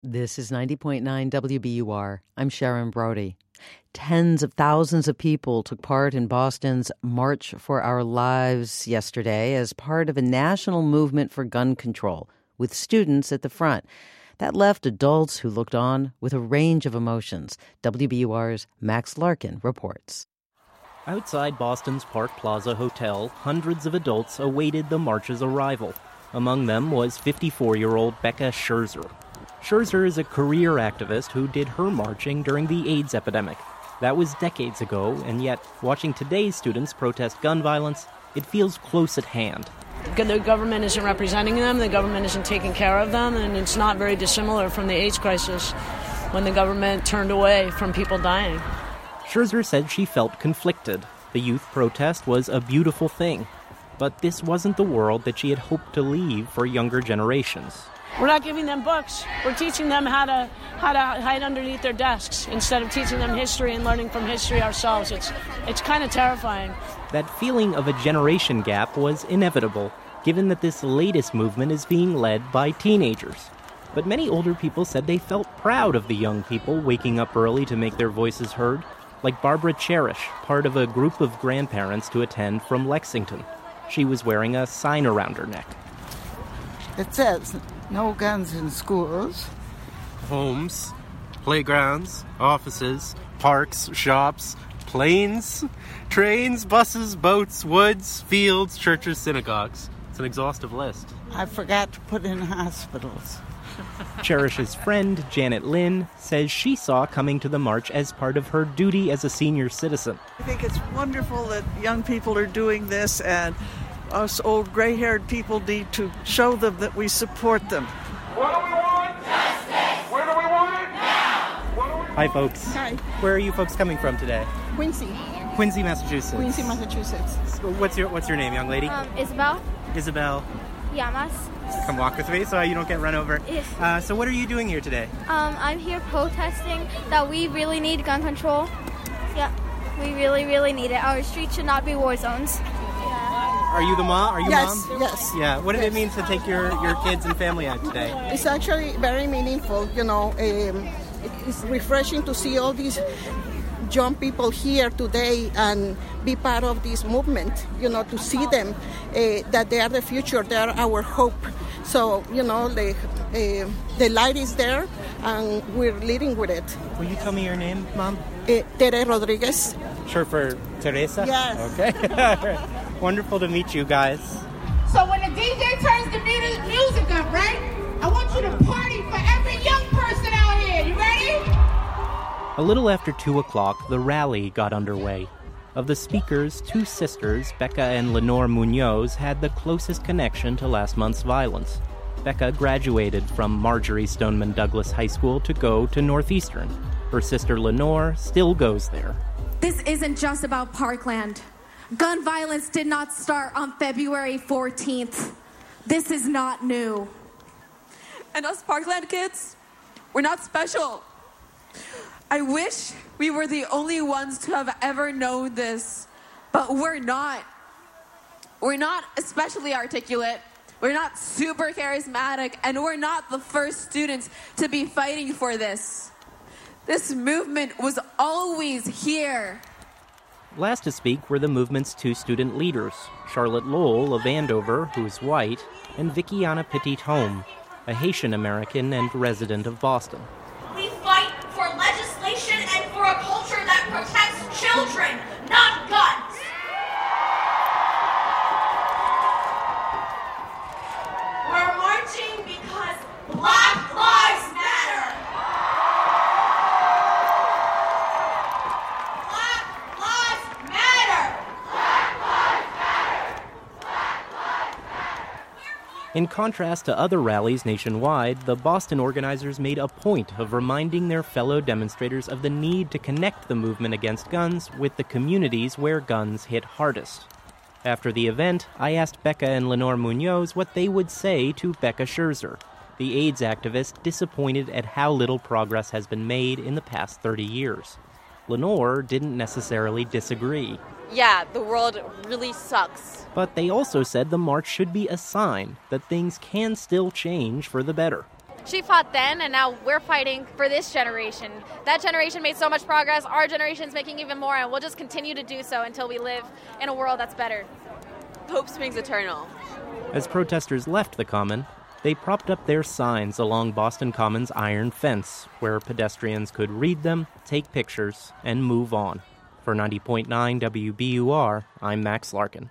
This is 90.9 WBUR. I'm Sharon Brody. Tens of thousands of people took part in Boston's March for Our Lives yesterday as part of a national movement for gun control, with students at the front. That left adults who looked on with a range of emotions. WBUR's Max Larkin reports. Outside Boston's Park Plaza Hotel, hundreds of adults awaited the march's arrival. Among them was 54-year-old Becca Scherzer. Scherzer is a career activist who did her marching during the AIDS epidemic. That was decades ago, and yet, watching today's students protest gun violence, it feels close at hand. The government isn't representing them, the government isn't taking care of them, and it's not very dissimilar from the AIDS crisis when the government turned away from people dying. Scherzer said she felt conflicted. The youth protest was a beautiful thing, but this wasn't the world that she had hoped to leave for younger generations. We're not giving them books. We're teaching them how to hide underneath their desks instead of teaching them history and learning from history ourselves. It's kind of terrifying. That feeling of a generation gap was inevitable, given that this latest movement is being led by teenagers. But many older people said they felt proud of the young people waking up early to make their voices heard, like Barbara Cherish, part of a group of grandparents to attend from Lexington. She was wearing a sign around her neck. It says, "No guns in schools." Homes, playgrounds, offices, parks, shops, planes, trains, buses, boats, woods, fields, churches, synagogues. It's an exhaustive list. I forgot to put in hospitals. Cherish's friend, Janet Lynn, says she saw coming to the march as part of her duty as a senior citizen. I think it's wonderful that young people are doing this, and us old gray-haired people need to show them that we support them. What do we want? Justice! Where do we want it? Now! Hi, folks. Hi. Where are you folks coming from today? Quincy, Massachusetts. What's your name, young lady? Isabel. Isabel. Llamas. Come walk with me so you don't get run over. Yes. So what are you doing here today? I'm here protesting that we really need gun control. Yeah, we really, really need it. Our streets should not be war zones. Are you the mom? Are you yes, mom? Yes. Yeah. What did it mean to take your kids and family out today? It's actually very meaningful, it's refreshing to see all these young people here today and be part of this movement, to see them, that they are the future, they are our hope. So, the light is there and we're leading with it. Will you tell me your name, Mom? Tere Rodriguez. Short for Teresa? Yes. Okay. Wonderful to meet you guys. So when the DJ turns the music up, right? I want you to party for every young person out here. You ready? A little after 2 o'clock, the rally got underway. Of the speakers, 2 sisters, Becca and Lenore Munoz, had the closest connection to last month's violence. Becca graduated from Marjorie Stoneman Douglas High School to go to Northeastern. Her sister Lenore still goes there. This isn't just about Parkland. Gun violence did not start on February 14th. This is not new. And us Parkland kids, we're not special. I wish we were the only ones to have ever known this, but we're not. We're not especially articulate, we're not super charismatic, and we're not the first students to be fighting for this. This movement was always here. Last to speak were the movement's 2 student leaders, Charlotte Lowell of Andover, who's white, and Vickiana Petit-Home, a Haitian-American and resident of Boston. We fight for legislation and for a culture that protects children, not guns. We're marching because Black Lives Matter. Black Lives Matter. Black Lives Matter. Black Lives Matter. In contrast to other rallies nationwide, the Boston organizers made a point of reminding their fellow demonstrators of the need to connect the movement against guns with the communities where guns hit hardest. After the event, I asked Becca and Lenore Munoz what they would say to Becca Scherzer, the AIDS activist disappointed at how little progress has been made in the past 30 years. Lenore didn't necessarily disagree. Yeah, the world really sucks. But they also said the march should be a sign that things can still change for the better. she fought then, and now we're fighting for this generation. That generation made so much progress. Our generation's making even more, and we'll just continue to do so until we live in a world that's better. Hope springs eternal. As protesters left the Common, they propped up their signs along Boston Common's iron fence, where pedestrians could read them, take pictures, and move on. For 90.9 WBUR, I'm Max Larkin.